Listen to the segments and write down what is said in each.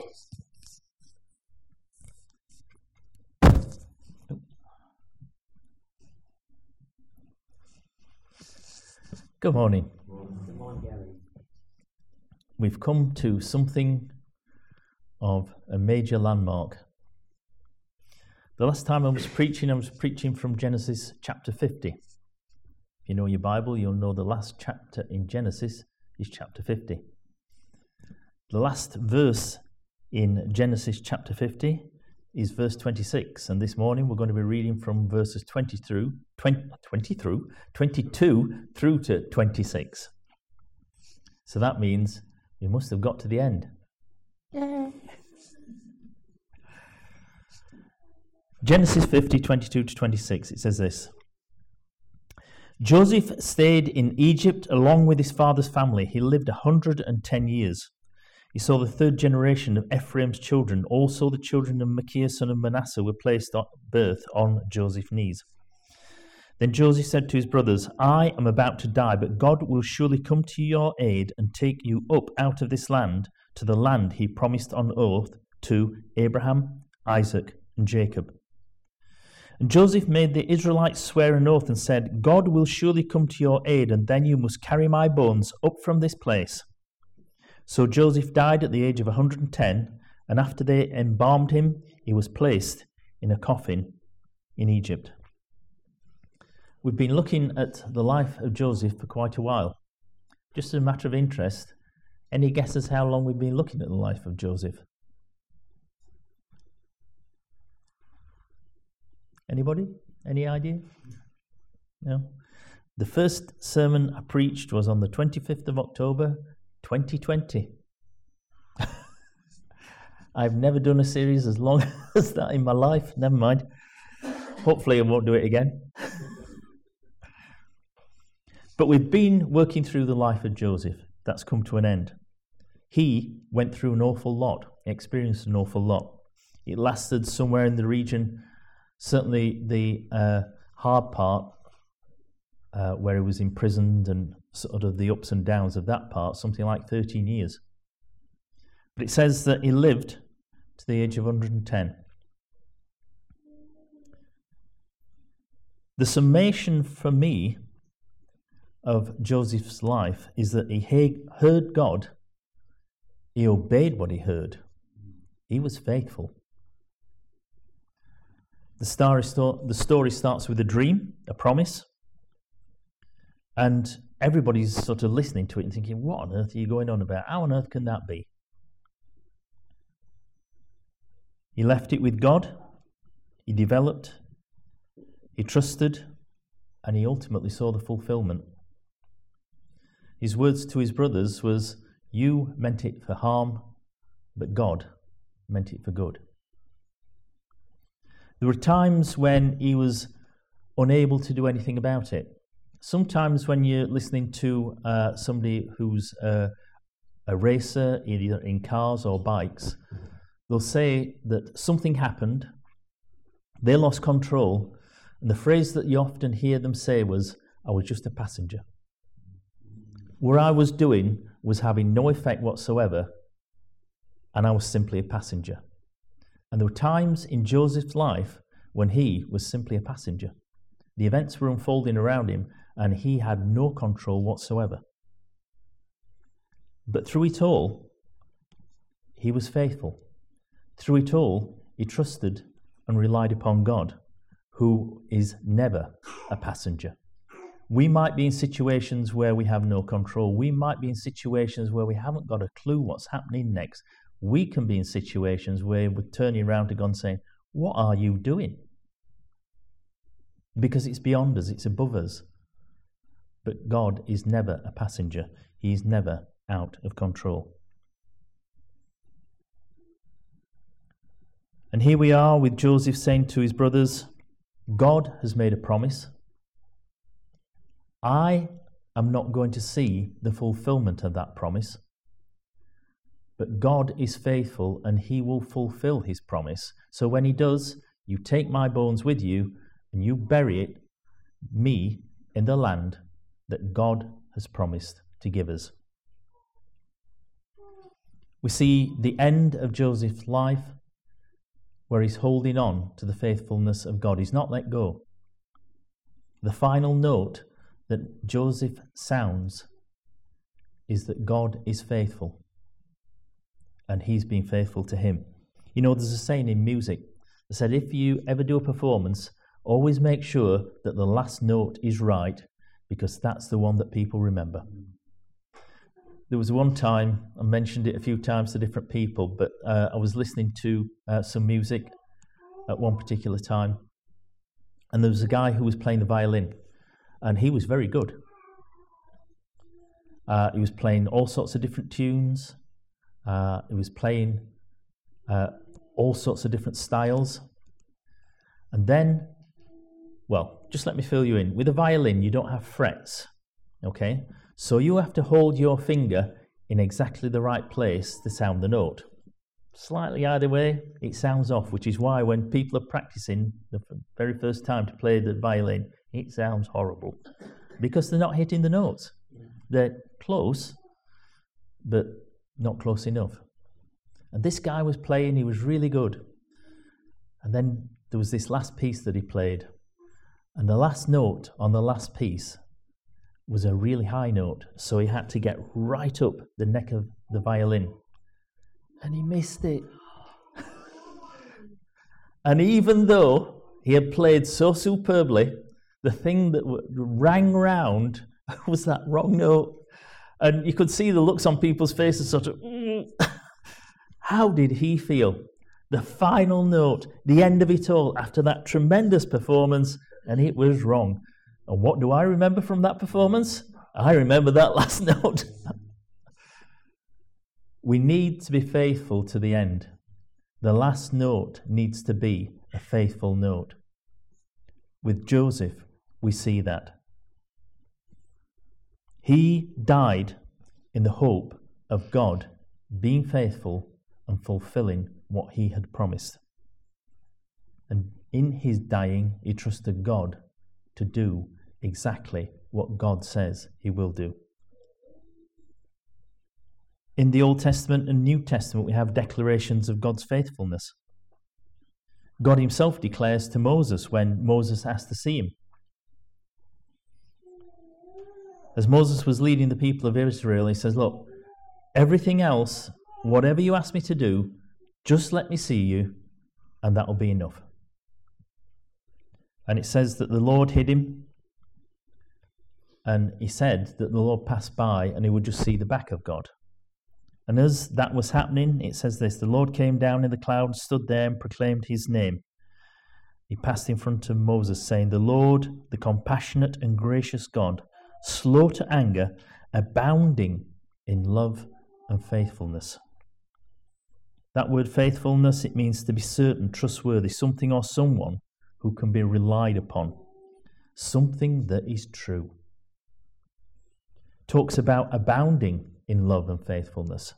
Good morning. Good morning, Gary. We've come to something of a major landmark. The last time I was preaching from Genesis chapter 50. If you know your Bible, you'll know the last chapter in Genesis is chapter 50. The last verse in Genesis chapter 50 is verse 26, and this morning we're going to be reading from verses 22 through to 26. So that means we must have got to the end. Yay. Genesis 50, 22 to 26, it says this. Joseph stayed in Egypt along with his father's family. He lived 110 years. He saw the third generation of Ephraim's children. Also the children of Machir, son of Manasseh, were placed at birth on Joseph's knees. Then Joseph said to his brothers, I am about to die, but God will surely come to your aid and take you up out of this land to the land he promised on oath to Abraham, Isaac, and Jacob. And Joseph made the Israelites swear an oath and said, God will surely come to your aid, and then you must carry my bones up from this place. So Joseph died at the age of 110, and after they embalmed him, he was placed in a coffin in Egypt. We've been looking at the life of Joseph for quite a while. Just as a matter of interest, any guesses how long we've been looking at the life of Joseph? Anybody? Any idea? No? The first sermon I preached was on the 25th of October, 2020. I've never done a series as long as that in my life. Never mind. Hopefully I won't do it again. But we've been working through the life of Joseph. That's come to an end. He went through an awful lot, experienced an awful lot. It lasted somewhere in the region, certainly the hard part, where he was imprisoned and sort of the ups and downs of that part, something like 13 years. But it says that he lived to the age of 110. The summation for me of Joseph's life is that he heard God, he obeyed what he heard, he was faithful. The story starts with a dream, a promise, and everybody's sort of listening to it and thinking, what on earth are you going on about? How on earth can that be? He left it with God, he developed, he trusted, and he ultimately saw the fulfillment. His words to his brothers was, you meant it for harm, but God meant it for good. There were times when he was unable to do anything about it. Sometimes when you're listening to somebody who's a racer, either in cars or bikes, they'll say that something happened, they lost control, and the phrase that you often hear them say was, I was just a passenger. What I was doing was having no effect whatsoever, and I was simply a passenger. And there were times in Joseph's life when he was simply a passenger. The events were unfolding around him, and he had no control whatsoever. But through it all, he was faithful. Through it all, he trusted and relied upon God, who is never a passenger. We might be in situations where we have no control. We might be in situations where we haven't got a clue what's happening next. We can be in situations where we're turning around to God and saying, what are you doing? Because it's beyond us, it's above us. But God is never a passenger. He is never out of control. And here we are with Joseph saying to his brothers, God has made a promise. I am not going to see the fulfillment of that promise, but God is faithful and he will fulfill his promise. So when he does, you take my bones with you and you bury me in the land that God has promised to give us. We see the end of Joseph's life where he's holding on to the faithfulness of God. He's not let go. The final note that Joseph sounds is that God is faithful and he's been faithful to him. You know, there's a saying in music that said, if you ever do a performance, always make sure that the last note is right, because that's the one that people remember. There was one time, I mentioned it a few times to different people, but I was listening to some music at one particular time, and there was a guy who was playing the violin, and he was very good. He was playing all sorts of different tunes. He was playing all sorts of different styles. And then, well, just let me fill you in. With a violin, you don't have frets, okay? So you have to hold your finger in exactly the right place to sound the note. Slightly either way, it sounds off, which is why when people are practicing the very first time to play the violin, it sounds horrible, because they're not hitting the notes. They're close, but not close enough. And this guy was playing, he was really good. And then there was this last piece that he played. And the last note on the last piece was a really high note, so he had to get right up the neck of the violin. And he missed it. And even though he had played so superbly, the thing that rang round was that wrong note. And you could see the looks on people's faces, sort of, how did he feel? The final note, the end of it all, after that tremendous performance, and it was wrong. And what do I remember from that performance? I remember that last note. We need to be faithful to the end. The last note needs to be a faithful note. With Joseph, we see that. He died in the hope of God being faithful and fulfilling what he had promised. And in his dying, he trusted God to do exactly what God says he will do. In the Old Testament and New Testament, we have declarations of God's faithfulness. God himself declares to Moses when Moses asked to see him. As Moses was leading the people of Israel, he says, look, everything else, whatever you ask me to do, just let me see you, and that'll be enough. And it says that the Lord hid him, and he said that the Lord passed by and he would just see the back of God. And as that was happening, it says this, the Lord came down in the cloud, stood there and proclaimed his name. He passed in front of Moses, saying, the Lord, the compassionate and gracious God, slow to anger, abounding in love and faithfulness. That word faithfulness, it means to be certain, trustworthy, something or someone who can be relied upon, something that is true. Talks about abounding in love and faithfulness.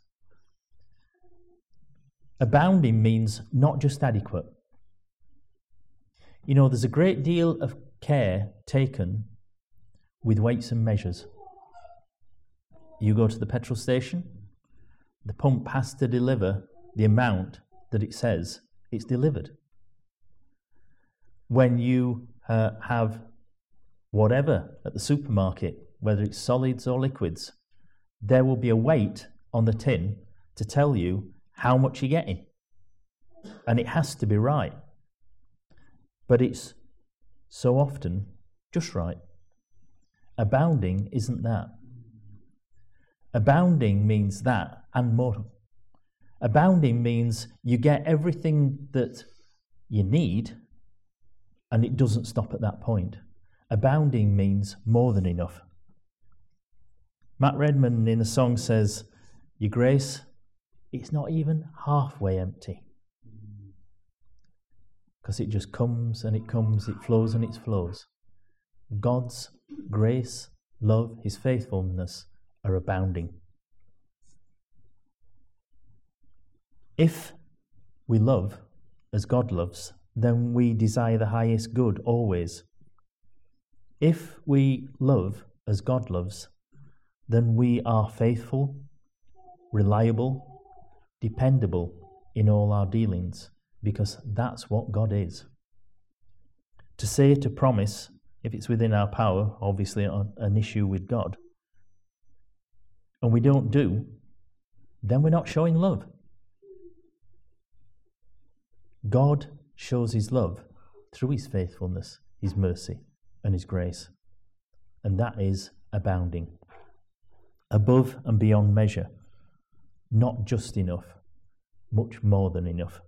Abounding means not just adequate. You know, there's a great deal of care taken with weights and measures. You go to the petrol station, the pump has to deliver the amount that it says it's delivered. When you have whatever at the supermarket, whether it's solids or liquids, there will be a weight on the tin to tell you how much you're getting. And it has to be right. But it's so often just right. Abounding isn't that. Abounding means that and more. Abounding means you get everything that you need, and it doesn't stop at that point. Abounding means more than enough. Matt Redman in a song says, your grace, it's not even halfway empty. Because it just comes and it comes, it flows and it flows. God's grace, love, his faithfulness are abounding. If we love as God loves, then we desire the highest good always. If we love as God loves, then we are faithful, reliable, dependable in all our dealings, because that's what God is. To say, to promise, if it's within our power, obviously an issue with God, and we don't do, then we're not showing love. God shows his love through his faithfulness, his mercy, and his grace. And that is abounding, above and beyond measure, not just enough, much more than enough.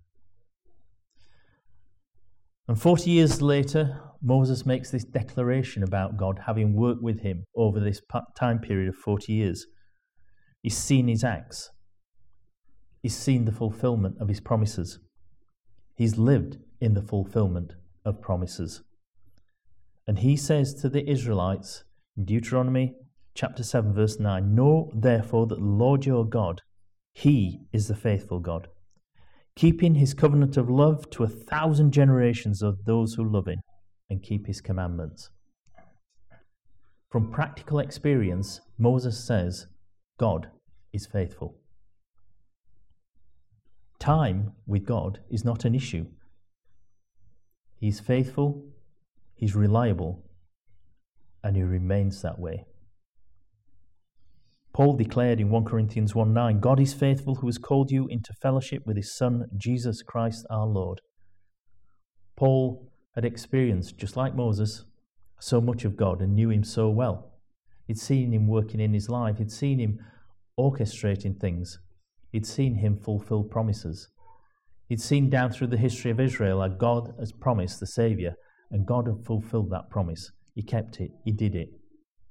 And 40 years later, Moses makes this declaration about God, having worked with him over this time period of 40 years. He's seen his acts. He's seen the fulfillment of his promises. He's lived in the fulfillment of promises. And he says to the Israelites in Deuteronomy chapter 7, verse 9, "Know therefore that the Lord your God, he is the faithful God, keeping his covenant of love to 1,000 generations of those who love him and keep his commandments." From practical experience, Moses says, God is faithful. Time with God is not an issue. He's faithful, he's reliable, and he remains that way. Paul declared in 1 Corinthians 1:9, "God is faithful who has called you into fellowship with his Son, Jesus Christ our Lord." Paul had experienced, just like Moses, so much of God and knew him so well. He'd seen him working in his life. He'd seen him orchestrating things. He'd seen him fulfill promises. He'd seen down through the history of Israel how God has promised the Saviour, and God had fulfilled that promise. He kept it. He did it.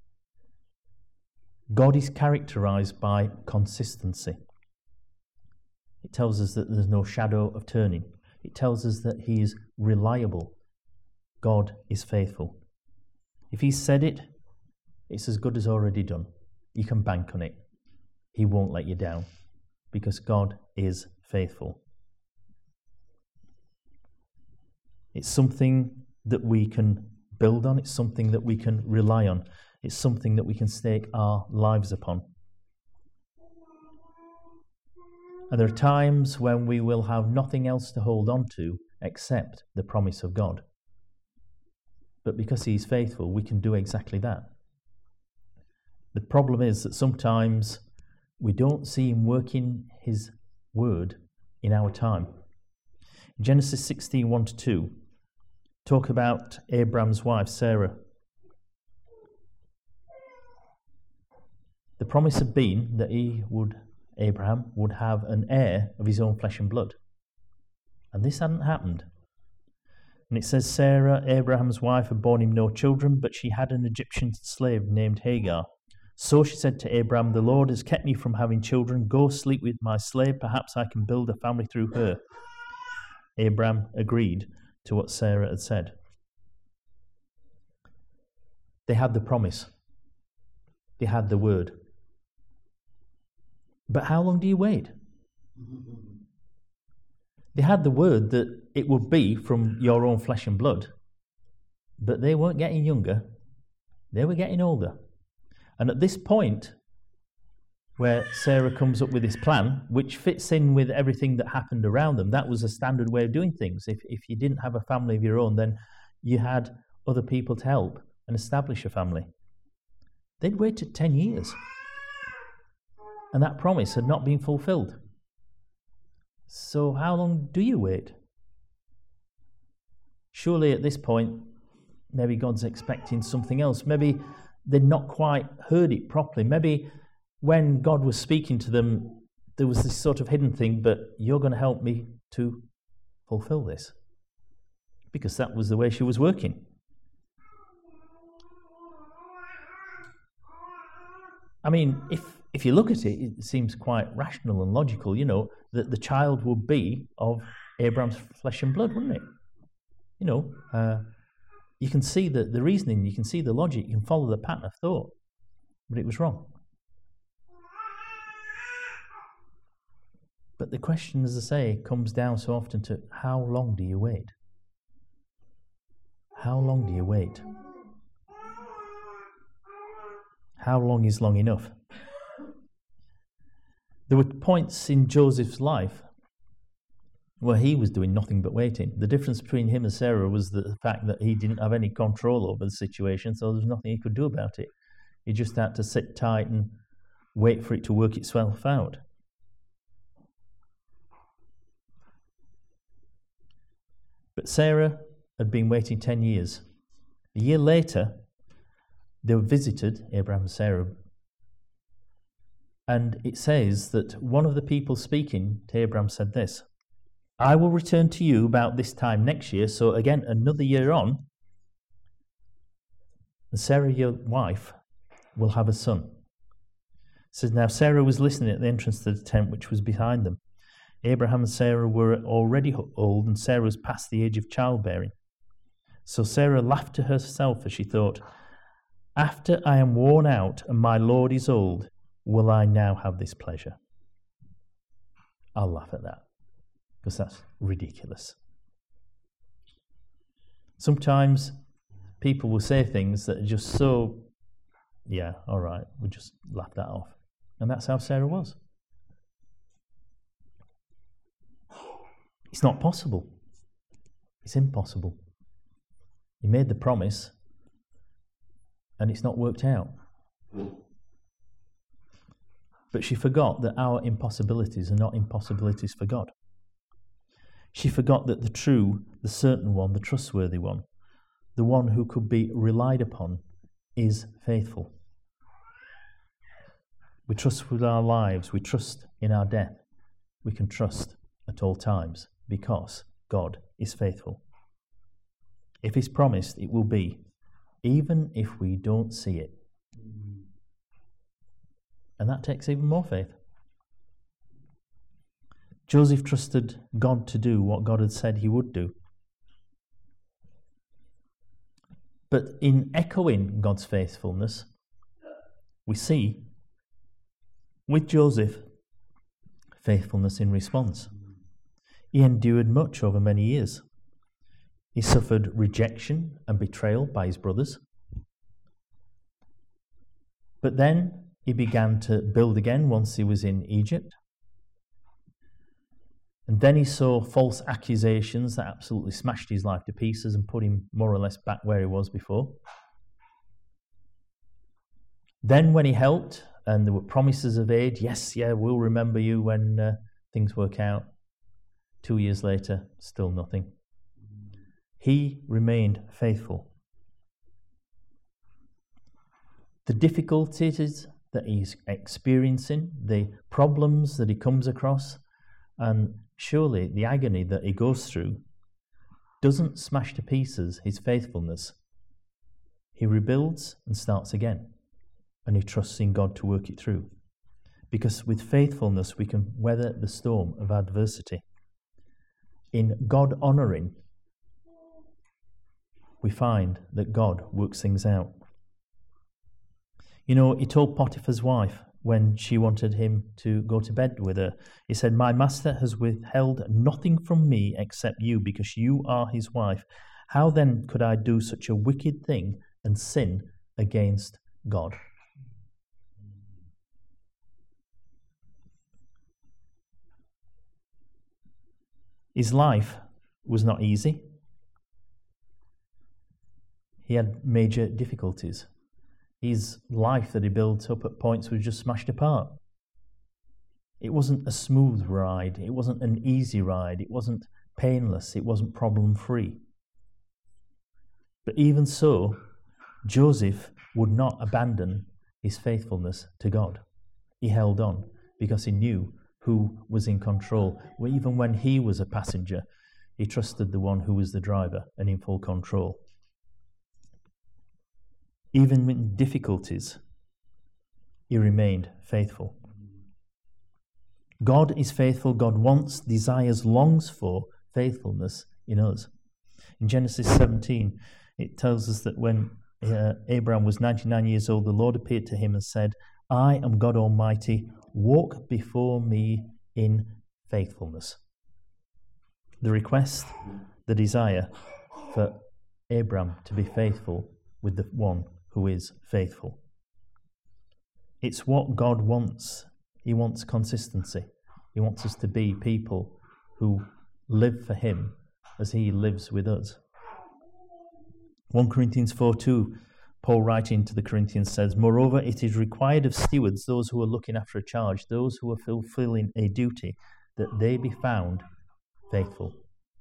God is characterized by consistency. It tells us that there's no shadow of turning. It tells us that he is reliable. God is faithful. If he said it, it's as good as already done. You can bank on it. He won't let you down, because God is faithful. It's something that we can build on. It's something that we can rely on. It's something that we can stake our lives upon. And there are times when we will have nothing else to hold on to except the promise of God. But because he's faithful, we can do exactly that. The problem is that sometimes we don't see him working his word in our time. In Genesis 16, 1-2, talk about Abraham's wife, Sarah. The promise had been that Abraham would have an heir of his own flesh and blood. And this hadn't happened. And it says Sarah, Abraham's wife, had borne him no children, but she had an Egyptian slave named Hagar. So she said to Abraham, "The Lord has kept me from having children. Go sleep with my slave. Perhaps I can build a family through her." Abraham agreed to what Sarah had said. They had the promise. They had the word. But how long do you wait? They had the word that it would be from your own flesh and blood, but they weren't getting younger. They were getting older. And at this point, where Sarah comes up with this plan, which fits in with everything that happened around them, that was a standard way of doing things. If you didn't have a family of your own, then you had other people to help and establish a family. They'd waited 10 years. And that promise had not been fulfilled. So how long do you wait? Surely at this point, maybe God's expecting something else. Maybe they'd not quite heard it properly. Maybe when God was speaking to them, there was this sort of hidden thing, but you're going to help me to fulfill this. Because that was the way she was working. I mean, if you look at it, it seems quite rational and logical, that the child would be of Abraham's flesh and blood, wouldn't it? You can see the reasoning, you can see the logic, you can follow the pattern of thought. But it was wrong. But the question, as I say, comes down so often to how long do you wait? How long do you wait? How long is long enough? There were points in Joseph's life where he was doing nothing but waiting. The difference between him and Sarah was the fact that he didn't have any control over the situation, so there was nothing he could do about it. He just had to sit tight and wait for it to work itself out. But Sarah had been waiting 10 years. A year later, they were visited, Abraham and Sarah, and it says that one of the people speaking to Abraham said this: I will return to you about this time next year, so again, another year on, and Sarah, your wife, will have a son. It says, now Sarah was listening at the entrance to the tent which was behind them. Abraham and Sarah were already old, and Sarah was past the age of childbearing. So Sarah laughed to herself as she thought, after I am worn out and my Lord is old, will I now have this pleasure? I'll laugh at that, because that's ridiculous. Sometimes people will say things that are just so, yeah, all right, we'll just laugh that off. And that's how Sarah was. It's not possible. It's impossible. He made the promise, and it's not worked out. But she forgot that our impossibilities are not impossibilities for God. She forgot that the true, the certain one, the trustworthy one, the one who could be relied upon, is faithful. We trust with our lives, we trust in our death. We can trust at all times because God is faithful. If He's promised, it will be, even if we don't see it. And that takes even more faith. Joseph trusted God to do what God had said He would do. But in echoing God's faithfulness, we see with Joseph faithfulness in response. He endured much over many years. He suffered rejection and betrayal by his brothers. But then he began to build again once he was in Egypt. And then he saw false accusations that absolutely smashed his life to pieces and put him more or less back where he was before. Then when he helped and there were promises of aid, yes, we'll remember you when things work out. 2 years later, still nothing. He remained faithful. The difficulties that he's experiencing, the problems that he comes across, and surely the agony that he goes through doesn't smash to pieces his faithfulness. He rebuilds and starts again, and he trusts in God to work it through. Because with faithfulness we can weather the storm of adversity. In God honouring, we find that God works things out. You know, he told Potiphar's wife when she wanted him to go to bed with her, he said, my master has withheld nothing from me except you, because you are his wife. How then could I do such a wicked thing and sin against God? His life was not easy. He had major difficulties. His life that he built up at points was just smashed apart. It wasn't a smooth ride. It wasn't an easy ride. It wasn't painless. It wasn't problem-free. But even so, Joseph would not abandon his faithfulness to God. He held on because he knew who was in control. Even when he was a passenger, he trusted the one who was the driver and in full control. Even in difficulties, he remained faithful. God is faithful. God wants, desires, longs for faithfulness in us. In Genesis 17, it tells us that when Abraham was 99 years old, the Lord appeared to him and said, I am God Almighty. Walk before me in faithfulness. The request, the desire for Abraham to be faithful with the one who is faithful. It's what God wants He wants consistency. He wants us to be people who live for him as he lives with us. 1 Corinthians 4:2, Paul writing to the Corinthians says, "Moreover, it is required of stewards, those who are looking after a charge, those who are fulfilling a duty, that they be found faithful."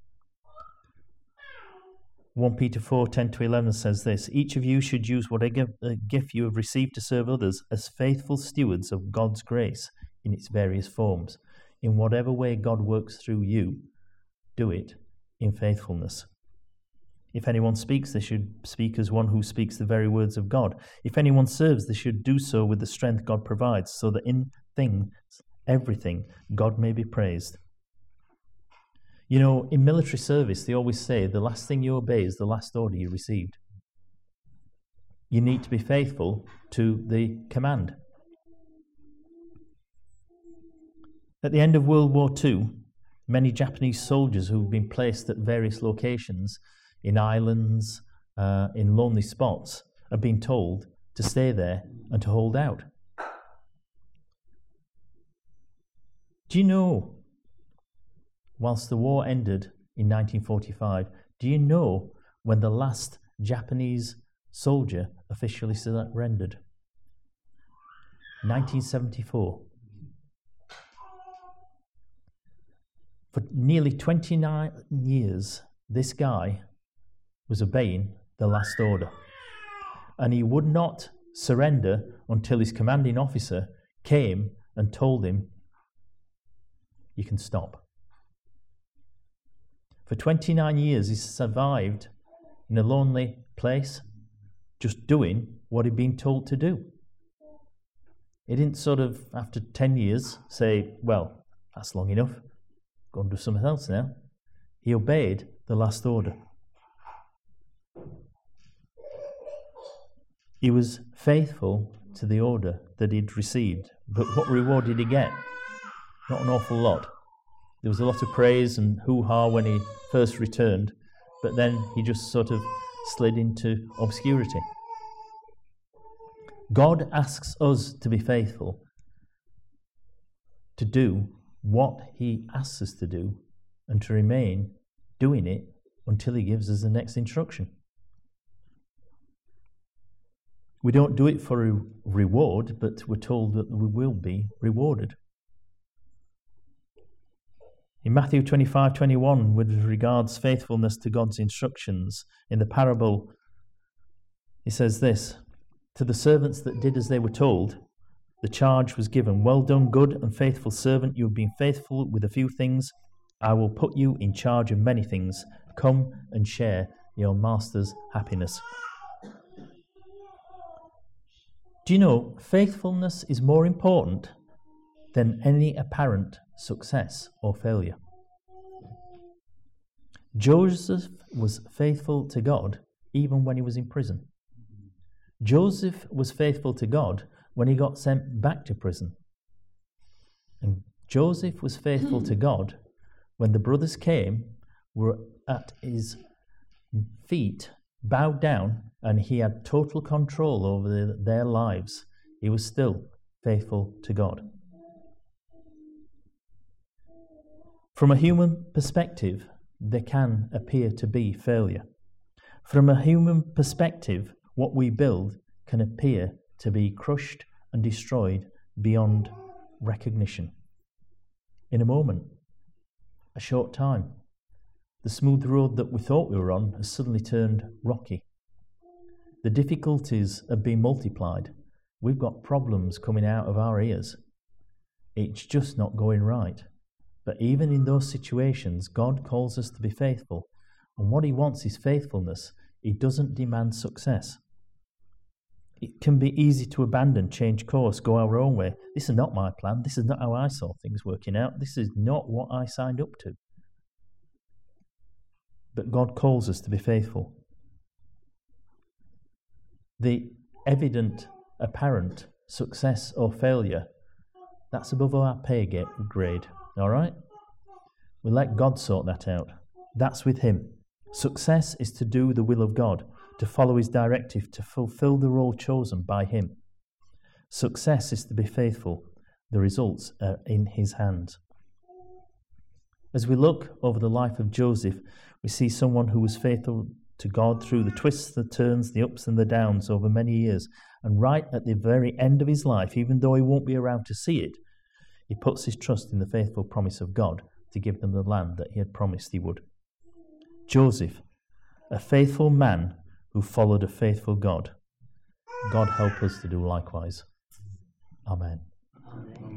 1 Peter 4:10-11 says this, "Each of you should use whatever gift you have received to serve others as faithful stewards of God's grace in its various forms. In whatever way God works through you, do it in faithfulness. If anyone speaks, they should speak as one who speaks the very words of God. If anyone serves, they should do so with the strength God provides, so that in everything, God may be praised." You know, in military service, they always say the last thing you obey is the last order you received. You need to be faithful to the command. At the end of World War II, many Japanese soldiers who've been placed at various locations in islands, in lonely spots, have been told to stay there and to hold out. Do you know, whilst the war ended in 1945, do you know when the last Japanese soldier officially surrendered? 1974. For nearly 29 years, this guy was obeying the last order. And he would not surrender until his commanding officer came and told him, "You can stop." For 29 years, he survived in a lonely place, just doing what he'd been told to do. He didn't sort of, after 10 years, say, "Well, that's long enough. Go and do something else now." He obeyed the last order. He was faithful to the order that he'd received. But what reward did he get? Not an awful lot. There was a lot of praise and hoo-ha when he first returned, but then he just sort of slid into obscurity. God asks us to be faithful, to do what he asks us to do, and to remain doing it until he gives us the next instruction. We don't do it for a reward, but we're told that we will be rewarded. In Matthew 25:21, with regards faithfulness to God's instructions, in the parable, he says this, "To the servants that did as they were told, the charge was given, 'Well done, good and faithful servant. You have been faithful with a few things. I will put you in charge of many things. Come and share your master's happiness.'" Do you know, faithfulness is more important than any apparent success or failure. Joseph was faithful to God even when he was in prison. Joseph was faithful to God when he got sent back to prison. And Joseph was faithful to God when the brothers came, were at his feet, bowed down, and he had total control over their lives. He was still faithful to God. From a human perspective, there can appear to be failure. From a human perspective, what we build can appear to be crushed and destroyed beyond recognition. In a moment, a short time, the smooth road that we thought we were on has suddenly turned rocky. The difficulties have been multiplied. We've got problems coming out of our ears. It's just not going right. But even in those situations, God calls us to be faithful. And what he wants is faithfulness. He doesn't demand success. It can be easy to abandon, change course, go our own way. This is not my plan. This is not how I saw things working out. This is not what I signed up to. But God calls us to be faithful. The evident, apparent success or failure, that's above our pay grade, all right? We let God sort that out. That's with him. Success is to do the will of God, to follow his directive, to fulfill the role chosen by him. Success is to be faithful. The results are in his hands. As we look over the life of Joseph, we see someone who was faithful to God through the twists, the turns, the ups and the downs over many years. And right at the very end of his life, even though he won't be around to see it, he puts his trust in the faithful promise of God to give them the land that he had promised he would. Joseph, a faithful man who followed a faithful God. God help us to do likewise. Amen. Amen.